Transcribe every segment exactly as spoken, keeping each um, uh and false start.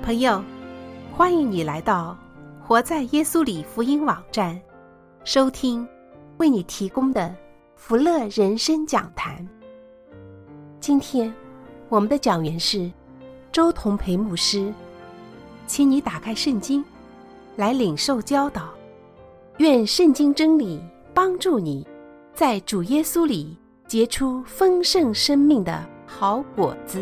朋友，欢迎你来到活在耶稣里福音网站，收听为你提供的福乐人生讲坛。今天我们的讲员是周同培牧师，请你打开圣经来领受教导，愿圣经真理帮助你在主耶稣里结出丰盛生命的好果子。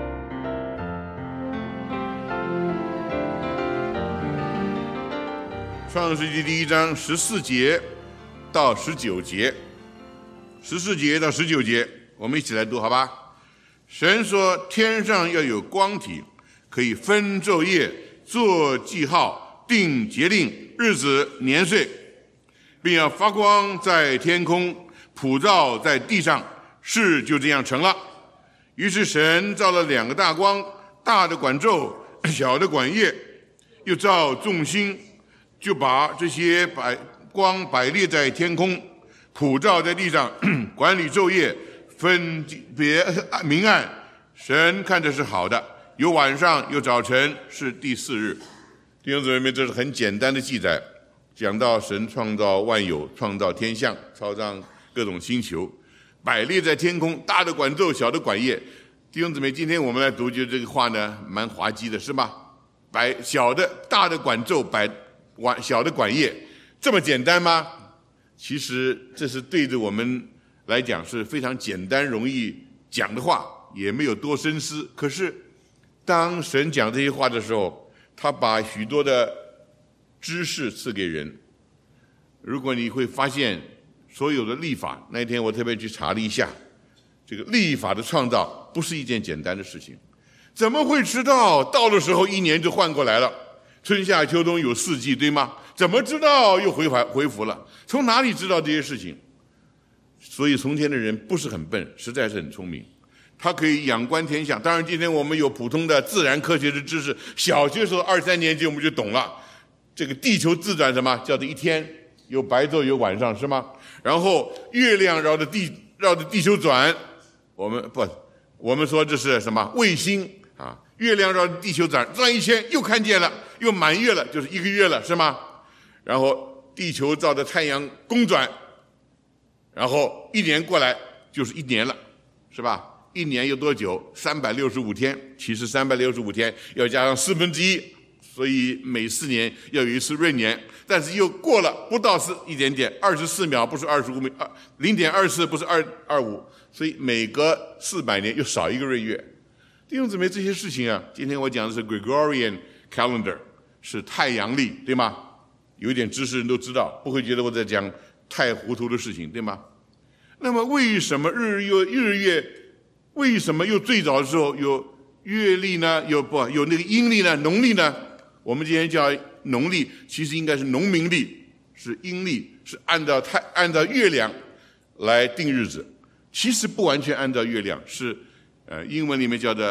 创世纪第一章十四节到十九节，十四节到十九节，我们一起来读好吧？神说，天上要有光体，可以分昼夜，做记号，定节令，日子年岁，并要发光在天空，普照在地上，事就这样成了。于是神造了两个大光，大的管昼，小的管夜，又造众星，就把这些摆光摆列在天空，普照在地上，管理昼夜，分别明暗。神看着是好的，有晚上有早晨，是第四日。弟兄姊妹们，这是很简单的记载，讲到神创造万有，创造天象，创造各种星球，摆列在天空，大的管昼，小的管夜。弟兄姊妹，今天我们来读，就这个话呢，蛮滑稽的，是吧？摆小的、大的管昼，摆管小的管夜，这么简单吗？其实这是对着我们来讲是非常简单容易讲的话，也没有多深思。可是当神讲这些话的时候，他把许多的知识赐给人。如果你会发现所有的律法，那天我特别去查了一下，这个律法的创造不是一件简单的事情。怎么会知道到的时候一年就换过来了？春夏秋冬有四季，对吗？怎么知道又回回复了？从哪里知道这些事情？所以从前的人不是很笨，实在是很聪明，他可以仰观天象。当然今天我们有普通的自然科学的知识，小学时候二三年级我们就懂了，这个地球自转什么叫做一天，有白昼有晚上，是吗？然后月亮绕着地绕着地球转，我们不我们说这是什么卫星啊？月亮绕着地球转转一圈，又看见了，又满月了，就是一个月了，是吗？然后地球照着太阳公转，然后一年过来就是一年了，是吧？一年有多久？三百六十五天。其实三百六十五天要加上四分之一，所以每四年要有一次闰年。但是又过了不到四一点点，二十四秒不是二十五秒，零点二四不是二二五，所以每隔四百年又少一个闰月。弟兄姊妹，这些事情啊，今天我讲的是 Gregorian calendar， 是太阳历，对吗？有一点知识人都知道，不会觉得我在讲太糊涂的事情，对吗？那么为什么日月日月为什么又最早的时候有月历呢？有不有那个阴历呢？农历呢？我们今天叫农历，其实应该是农民历，是阴历，是按照太按照月亮来定日子。其实不完全按照月亮，是呃英文里面叫做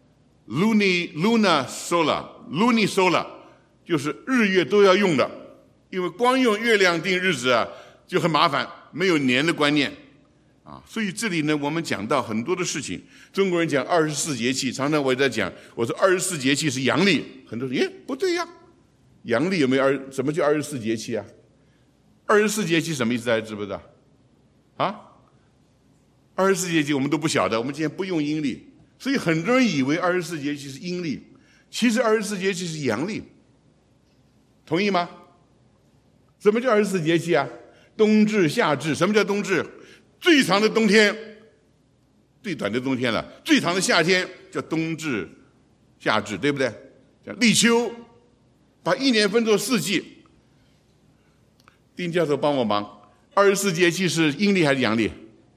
Luni Luna Solar Luni Solar， 就是日月都要用的。因为光用月亮定日子啊就很麻烦，没有年的观念啊，所以这里呢我们讲到很多的事情。中国人讲二十四节气，常常我也在讲，我说二十四节气是阳历，很多人耶不对呀，阳历有没有二？什么叫二十四节气啊？二十四节气什么意思？大家知不知道？啊？二十四节气我们都不晓得，我们今天不用阴历，所以很多人以为二十四节气是阴历，其实二十四节气是阳历，同意吗？什么叫二十四节气啊？冬至、夏至。什么叫冬至？最长的冬天，最短的冬天了；最长的夏天叫冬至、夏至，对不对？叫立秋，把一年分作四季。丁教授帮我忙，二十四节气是阴历还是阳历？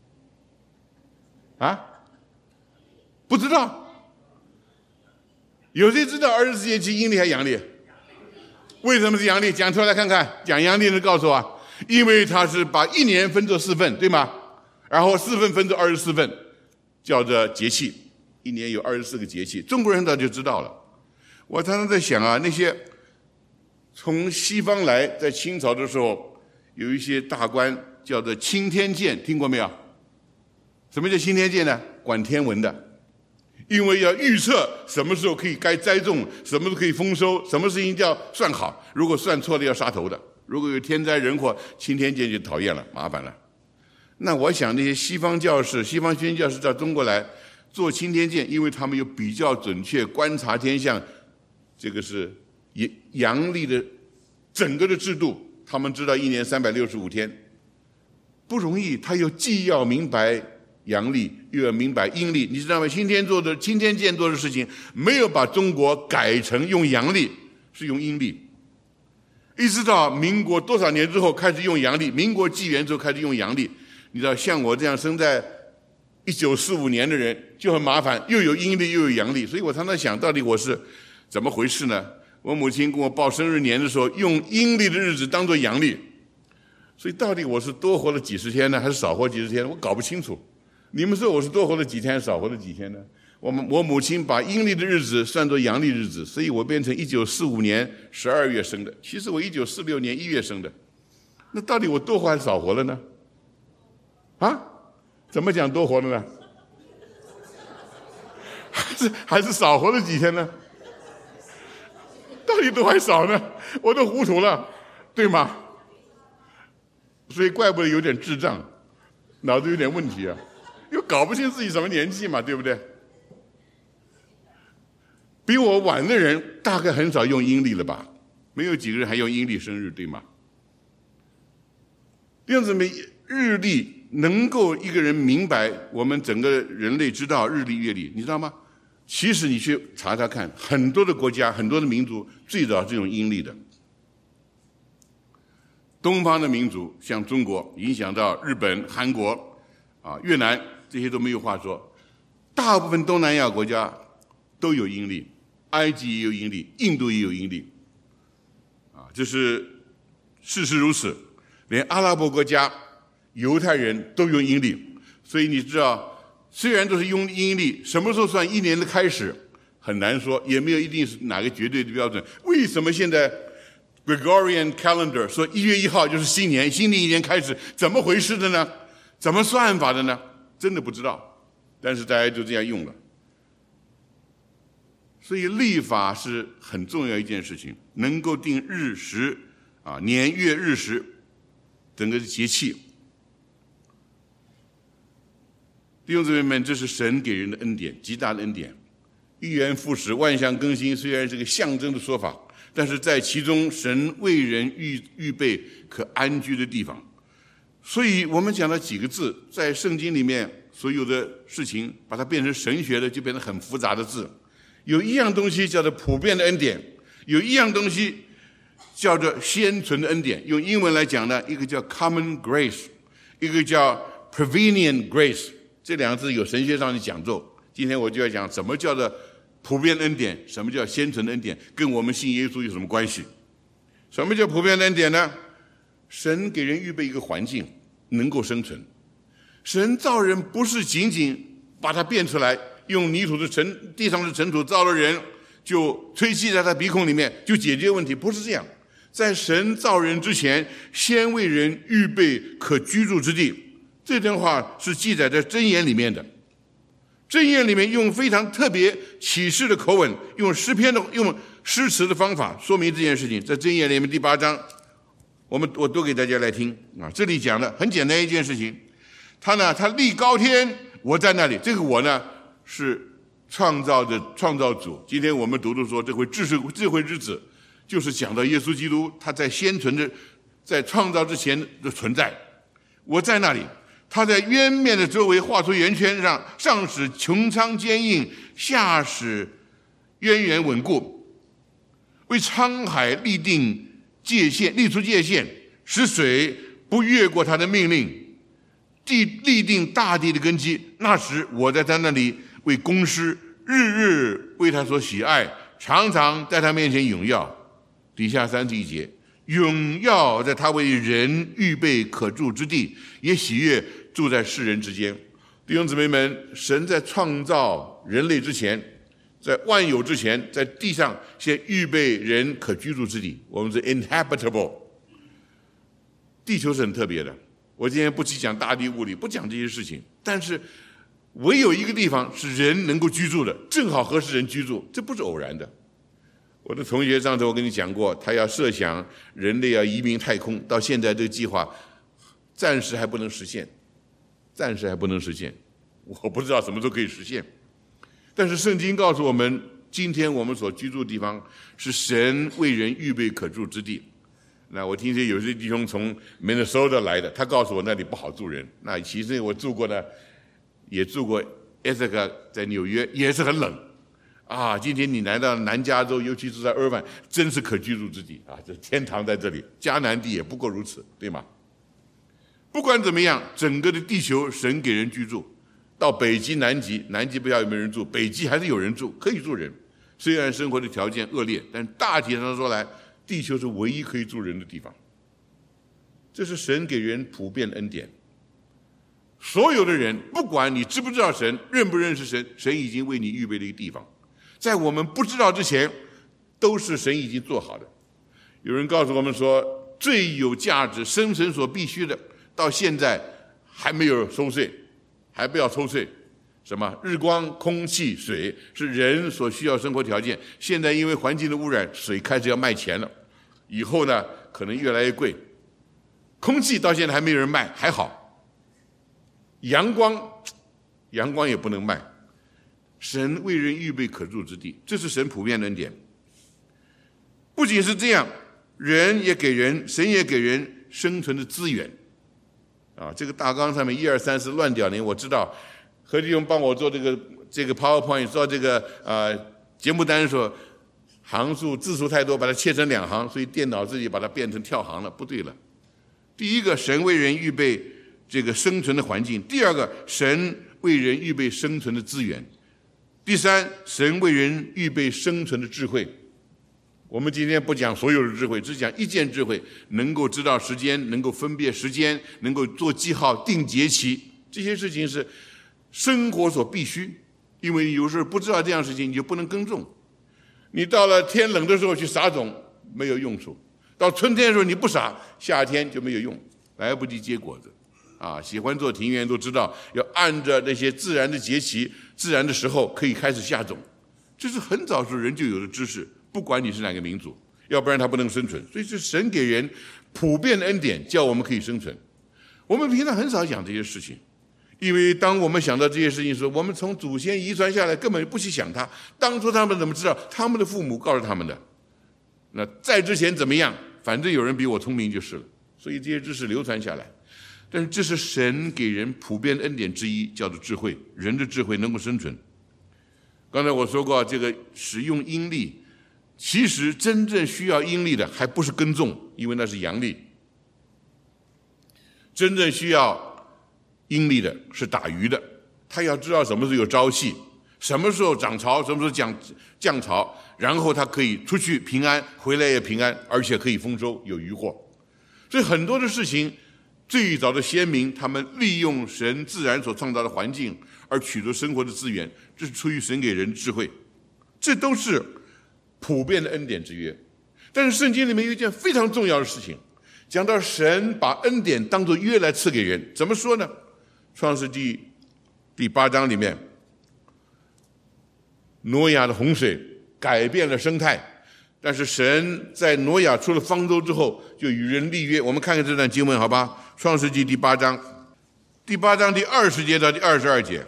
啊？不知道？有谁知道二十四节气阴历还是阳历？为什么是阳历？讲出来看看，讲阳历的告诉我。因为它是把一年分作四份，对吗？然后四份分作二十四份，叫做节气。一年有二十四个节气，中国人早就知道了。我常常在想啊，那些从西方来，在清朝的时候，有一些大官叫做钦天监，听过没有？什么叫钦天监呢？管天文的。 因为要预测什么时候可以该栽种，什么时候可以丰收，什么事情要算好，如果算错了要杀头的，如果有天灾人祸，钦天监就讨厌了，麻烦了。那我想那些西方教士、西方宣教士到中国来做钦天监，因为他们有比较准确观察天象，这个是阳历的整个的制度，他们知道一年三百六十五天不容易，他又既要明白阳历，又要明白阴历，你知道吗？钦天做的钦天监做的事情，没有把中国改成用阳历，是用阴历。一直到民国多少年之后开始用阳历，民国纪元之后开始用阳历。你知道，像我这样生在一九四五年的人就很麻烦，又有阴历又有阳历，所以我常常想，到底我是怎么回事呢？我母亲跟我报生日年的时候，用阴历的日子当作阳历，所以到底我是多活了几十天呢，还是少活几十天？我搞不清楚。你们说我是多活了几天，少活了几天呢？我们我母亲把阴历的日子算作阳历日子，所以我变成一九四五年十二月生的。其实我一九四六年一月生的，那到底我多活还是少活了呢？啊？怎么讲多活了呢？还是还是少活了几天呢？到底多还少呢？我都糊涂了，对吗？所以怪不得有点智障，脑子有点问题啊。又搞不清自己什么年纪嘛，对不对？比我晚的人大概很少用阴历了吧？没有几个人还用阴历生日，对吗？这样子没日历能够一个人明白，我们整个人类知道日历月历，你知道吗？其实你去查查看，很多的国家、很多的民族最早是用阴历的。东方的民族像中国，影响到日本、韩国、啊越南。这些都没有话说，大部分东南亚国家都有阴历，埃及也有阴历，印度也有阴历，啊，这是事实如此。连阿拉伯国家、犹太人都用阴历，所以你知道，虽然都是用阴历，什么时候算一年的开始很难说，也没有一定是哪个绝对的标准。为什么现在 Gregorian calendar 说一月一号就是新年，新的一年开始，怎么回事的呢？怎么算法的呢？真的不知道，但是大家就这样用了。所以历法是很重要一件事情，能够定日时啊年月日时整个节气。弟兄姊妹们，这是神给人的恩典，极大的恩典。一元复始，万象更新，虽然是个象征的说法，但是在其中神为人预预备可安居的地方。所以我们讲了几个字，在圣经里面所有的事情把它变成神学的，就变成很复杂的字。有一样东西叫做普遍的恩典，有一样东西叫做先存的恩典。用英文来讲呢，一个叫 common grace， 一个叫 prevenient grace， 这两个字有神学上的讲究。今天我就要讲什么叫做普遍恩典，什么叫先存的恩典，跟我们信耶稣有什么关系？什么叫普遍的恩典呢？神给人预备一个环境能够生存。神造人不是仅仅把它变出来，用泥土的尘地上的尘土造了人，就吹气在他鼻孔里面就解决问题，不是这样。在神造人之前，先为人预备可居住之地。这段话是记载在箴言里面的。箴言里面用非常特别启示的口吻，用诗篇的用诗词的方法说明这件事情。在箴言里面第八章，我们我读给大家来听啊。这里讲的很简单一件事情，他呢，他立高天，我在那里。这个我呢是创造的创造主。今天我们读的说，这回智慧智慧之子，就是讲到耶稣基督，他在先存的，在创造之前的存在。我在那里。他在渊面的周围画出圆圈，上上使穹苍坚硬，下使渊源稳固，为沧海立定界限，立出界限，使水不越过他的命令，地立定大地的根基。那时我在他那里为公师，日日为他所喜爱，常常在他面前荣耀。底下三十一节，荣耀在他为人预备可住之地，也喜悦住在世人之间。弟兄姊妹们，神在创造人类之前，在万有之前，在地上先预备人可居住之地，我们是 inhabitable。 地球是很特别的，我今天不去讲大地物理，不讲这些事情，但是唯有一个地方是人能够居住的，正好合适人居住，这不是偶然的。我的同学上次我跟你讲过，他要设想人类要移民太空，到现在这个计划暂时还不能实现，暂时还不能实现，我不知道什么时候可以实现。但是圣经告诉我们，今天我们所居住的地方是神为人预备可住之地。那我听说有些弟兄从 Minnesota 来的，他告诉我那里不好住人。那其实我住过呢，也住过 Ithaca， 在纽约也是很冷啊。今天你来到南加州，尤其是在 Irvine， 真是可居住之地啊，这天堂在这里，迦南地也不过如此，对吗？不管怎么样，整个的地球神给人居住，到北极、南极，南极不知道有没有人住，北极还是有人住，可以住人。虽然生活的条件恶劣，但大体上说来，地球是唯一可以住人的地方。这是神给人普遍的恩典。所有的人，不管你知不知道神，认不认识神，神已经为你预备了一个地方。在我们不知道之前，都是神已经做好的。有人告诉我们说，最有价值、生存所必须的，到现在还没有收税，还不要抽税。什么？日光、空气、水是人所需要生活条件。现在因为环境的污染，水开始要卖钱了，以后呢可能越来越贵。空气到现在还没有人卖，还好。阳光，阳光也不能卖。神为人预备可住之地，这是神普遍的恩典。不仅是这样，人也给人，神也给人生存的资源。啊，这个大纲上面一二三四乱掉零，我知道。何弟兄帮我做这个这个 PowerPoint， 做这个呃节目单的时候，行数字数太多，把它切成两行，所以电脑自己把它变成跳行了，不对了。第一个，神为人预备这个生存的环境；第二个，神为人预备生存的资源；第三，神为人预备生存的智慧。我们今天不讲所有的智慧，只讲一件智慧，能够知道时间，能够分辨时间，能够做记号、定节期，这些事情是生活所必须。因为有时候不知道这样的事情，你就不能耕种。你到了天冷的时候去撒种，没有用处；到春天的时候你不撒，夏天就没有用，来不及结果子。啊，喜欢做庭园都知道，要按着那些自然的节期、自然的时候可以开始下种，这是很早时候人就有的知识。不管你是哪个民族，要不然他不能生存。所以是神给人普遍的恩典，叫我们可以生存。我们平常很少讲这些事情，因为当我们想到这些事情的时候，我们从祖先遗传下来，根本不去想它。当初他们怎么知道？他们的父母告诉他们的。那在之前怎么样？反正有人比我聪明就是了。所以这些知识流传下来。但是这是神给人普遍的恩典之一，叫做智慧。人的智慧能够生存。刚才我说过，这个使用阴力。其实真正需要阴力的还不是耕种，因为那是阳力。真正需要阴力的是打鱼的，他要知道什么时候有朝气，什么时候涨潮，什么时候降降潮，然后他可以出去平安，回来也平安，而且可以丰收，有渔获。所以很多的事情，最早的先民他们利用神自然所创造的环境而取得生活的资源，这是出于神给人智慧，这都是普遍的恩典之约。但是圣经里面有一件非常重要的事情，讲到神把恩典当作约来赐给人。怎么说呢？创世纪第八章里面，挪亚的洪水改变了生态，但是神在挪亚出了方舟之后就与人立约。我们看看这段经文好吧？创世纪第八章第八章第二十节到第二十二节，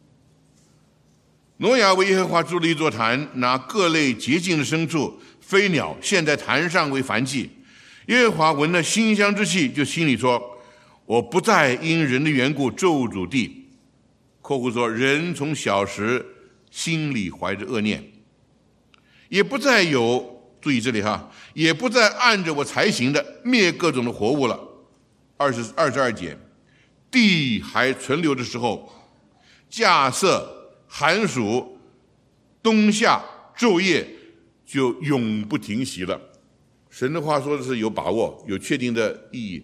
挪亚为耶和华筑了一座坛，拿各类洁净的牲畜、飞鸟献在坛上为燔祭。耶和华闻了馨香之气，就心里说：我不再因人的缘故咒诅地。括弧说，人从小时心里怀着恶念，也不再有，注意这里哈，也不再按着我才行的灭各种的活物了。二十二十二节，地还存留的时候，稼穑、寒暑、冬夏、昼夜就永不停息了。神的话说的是有把握，有确定的意义。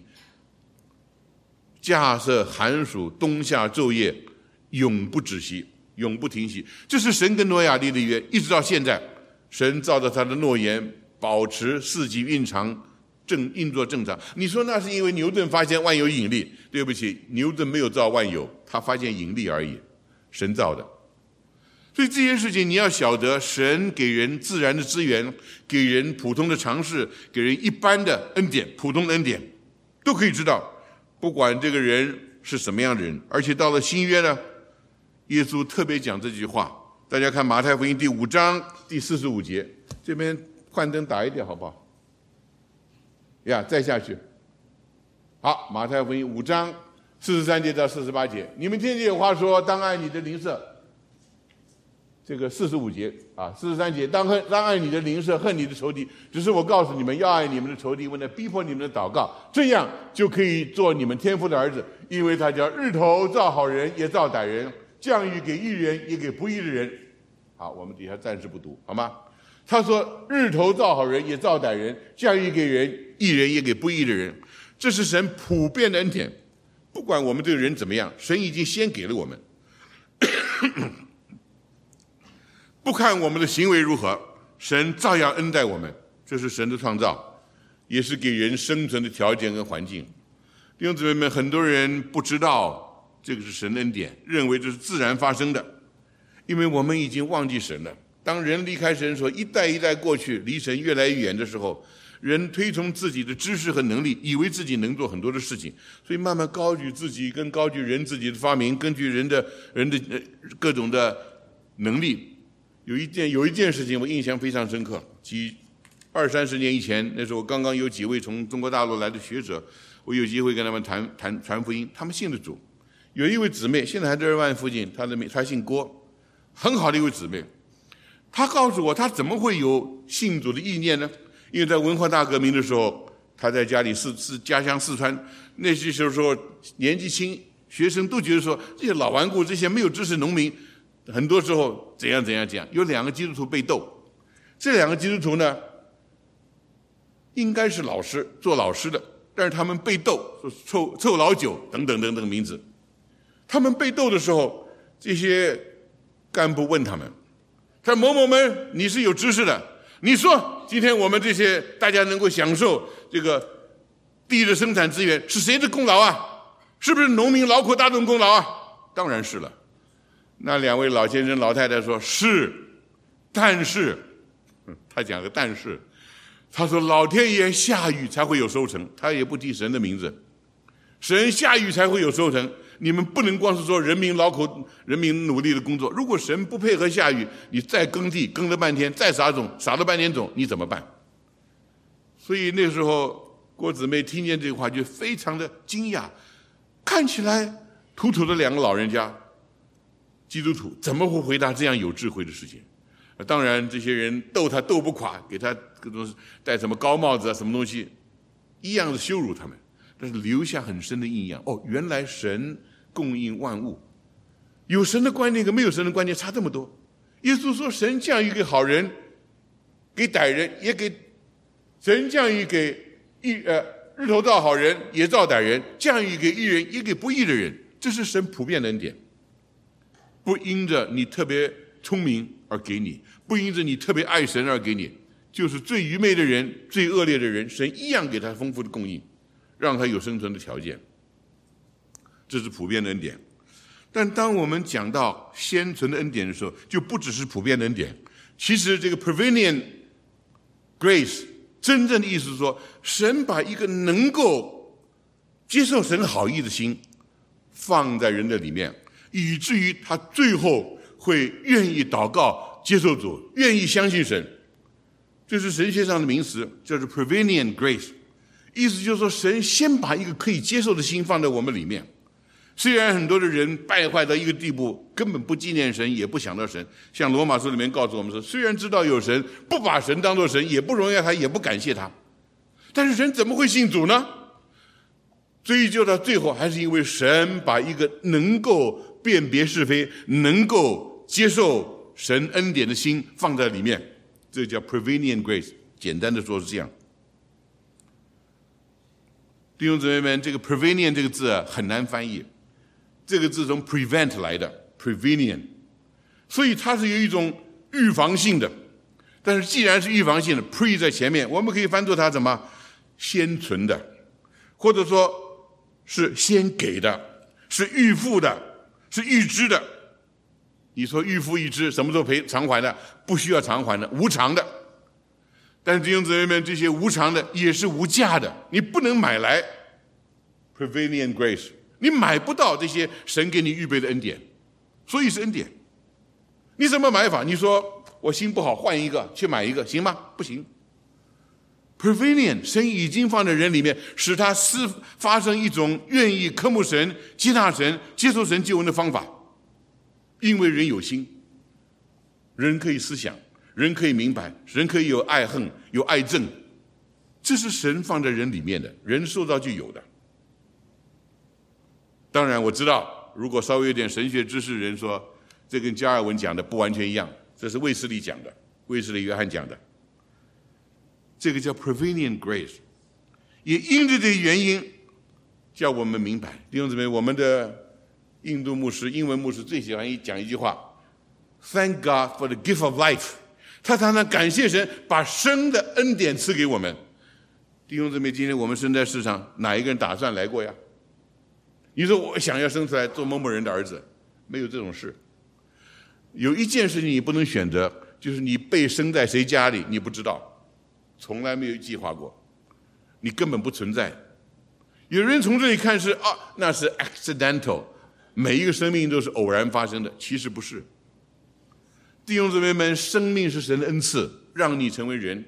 稼穑、寒暑、冬夏、昼夜永不止息，永不停息。这是神跟挪亚立的约，一直到现在，神照着他的诺言保持四季运常，正运作正常。你说那是因为牛顿发现万有引力？对不起，牛顿没有造万有，他发现引力而已。 神造的。所以这件事情你要晓得，神给人自然的资源，给人普通的常识，给人一般的恩典，普通的恩典，都可以知道，不管这个人是什么样的人。而且到了新约呢，耶稣特别讲这句话，大家看马太福音第五章第四十五节，这边幻灯打一点好不好？呀，再下去。好，马太福音五章四十三节到四十八节，你们听见有话说，当爱你的邻舍。这个四十五节啊，四十三节，当恨当爱你的邻舍，恨你的仇敌。只是我告诉你们，要爱你们的仇敌，为了逼迫你们的祷告，这样就可以做你们天父的儿子，因为他叫日头照好人也照歹人，降雨给义人也给不义的人。好，我们底下暂时不读，好吗？他说日头照好人也照歹人，降雨给人义人也给不义的人，这是神普遍的恩典。不管我们这个人怎么样，神已经先给了我们。不看我们的行为如何，神照样恩待我们，这是神的创造，也是给人生存的条件跟环境。弟兄姊妹们，很多人不知道这个是神的恩典，认为这是自然发生的，因为我们已经忘记神了。当人离开神说一代一代过去，离神越来越远的时候，人推崇自己的知识和能力，以为自己能做很多的事情，所以慢慢高举自己，跟高举人自己的发明，根据人的人的各种的能力。有一件有一件事情我印象非常深刻，几二三十年以前，那时候刚刚有几位从中国大陆来的学者，我有机会跟他们谈谈传福音，他们信的主。有一位姊妹现在还在二万附近，她的名她姓郭，很好的一位姊妹。她告诉我，她怎么会有信主的意念呢？因为在文化大革命的时候，她在家里四四家乡四川，那些时候年纪轻，学生都觉得说这些老顽固，这些没有知识农民。很多时候怎样怎样怎样，有两个基督徒被斗，这两个基督徒呢，应该是老师做老师的，但是他们被斗，说臭臭老九等等等等名字。他们被斗的时候，这些干部问他们，他说某某们，你是有知识的，你说今天我们这些大家能够享受这个地的生产资源是谁的功劳啊？是不是农民劳苦大众功劳啊？当然是了。那两位老先生老太太说是，但是他讲个但是，他说老天爷下雨才会有收成，他也不提神的名字，神下雨才会有收成，你们不能光是说人民劳苦人民努力的工作，如果神不配合下雨，你再耕地耕了半天，再撒种撒了半年种，你怎么办？所以那时候郭姊妹听见这句话就非常的惊讶，看起来土土的两个老人家基督徒怎么会回答这样有智慧的事情？当然这些人斗他斗不垮，给他各种戴什么高帽子啊什么东西，一样的羞辱他们，但是留下很深的印象。哦，原来神供应万物，有神的观念跟没有神的观念差这么多。耶稣说神降雨给好人，给歹人，也给神降雨给义呃日头照好人也照歹人，降雨给义人也给不义的人，这是神普遍的恩典。不因着你特别聪明而给你，不因着你特别爱神而给你，就是最愚昧的人、最恶劣的人，神一样给他丰富的供应，让他有生存的条件。这是普遍的恩典。但当我们讲到先存的恩典的时候，就不只是普遍的恩典。其实这个 prevenient grace 真正的意思是说，神把一个能够接受神好意的心放在人的里面，以至于他最后会愿意祷告接受主，愿意相信神。这是神学上的名词，叫做 prevenient grace， 意思就是说神先把一个可以接受的心放在我们里面。虽然很多的人败坏到一个地步，根本不纪念神，也不想到神，像罗马书里面告诉我们说，虽然知道有神，不把神当作神，也不荣耀他，也不感谢他，但是人怎么会信主呢？追究到最后，还是因为神把一个能够辨别是非、能够接受神恩典的心放在里面，这叫 prevenient grace。简单的说是这样。弟兄姊妹们，这个 prevenient 这个字啊很难翻译，这个字从 prevent 来的 prevenient， 所以它是有一种预防性的。但是既然是预防性的 pre 在前面，我们可以翻作它怎么先存的，或者说是先给的，是预付的，是预知的， 你说预付一支什么时候赔偿还的？不需要偿还的，无偿的。但是弟兄姊妹们，这些无偿的也是无价的，你不能买来 prevenient grace， 你买不到这些神给你预备的恩典，所以是恩典。你怎么买法？你说我心不好，换一个去买一个行吗？不行。prevenient， 神已经放在人里面，使他是发生一种愿意渴慕神、接纳神、接受神救恩的方法。因为人有心，人可以思想，人可以明白，人可以有爱恨，有爱憎，这是神放在人里面的，人受到就有的。当然我知道，如果稍微有点神学知识的人说，这跟加尔文讲的不完全一样，这是卫斯理讲的，卫斯理约翰讲的，这个叫 prevenient grace， 也因着这个原因叫我们明白。弟兄姊妹，我们的印度牧师、英文牧师最喜欢讲一句话 Thank God for the gift of life， 他常常感谢神把生的恩典赐给我们。弟兄姊妹，今天我们生在世上，哪一个人打算来过呀？你说我想要生出来做某某人的儿子，没有这种事。有一件事情你不能选择，就是你被生在谁家里你不知道，从来没有计划过，你根本不存在。有人从这里看是啊，那是 accidental， 每一个生命都是偶然发生的，其实不是。弟兄姊妹们，生命是神的恩赐，让你成为人。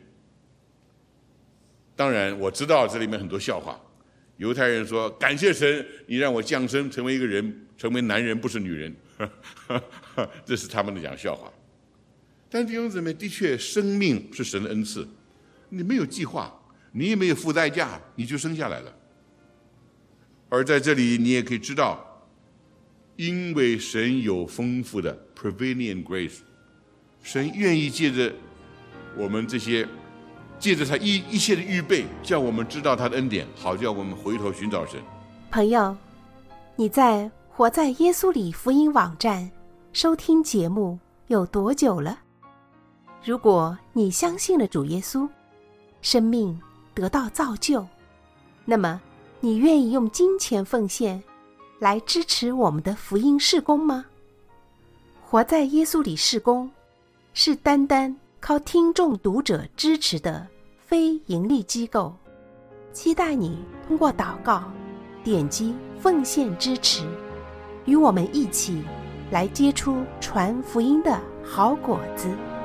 当然我知道这里面很多笑话，犹太人说感谢神你让我降生成为一个人，成为男人不是女人，这是他们的讲笑话。但弟兄姊妹，的确生命是神的恩赐，你没有计划，你也没有付代价，你就生下来了。而在这里你也可以知道，因为神有丰富的 prevenient grace， 神愿意借着我们这些借着他一一切的预备，叫我们知道他的恩典，好叫我们回头寻找神。 朋友，你在活在耶稣里福音网站收听节目有多久了？如果你相信了主耶稣，生命得到造就，那么你愿意用金钱奉献来支持我们的福音事工吗？活在耶稣里事工是单单靠听众读者支持的非盈利机构，期待你通过祷告点击奉献支持，与我们一起来结出传福音的好果子。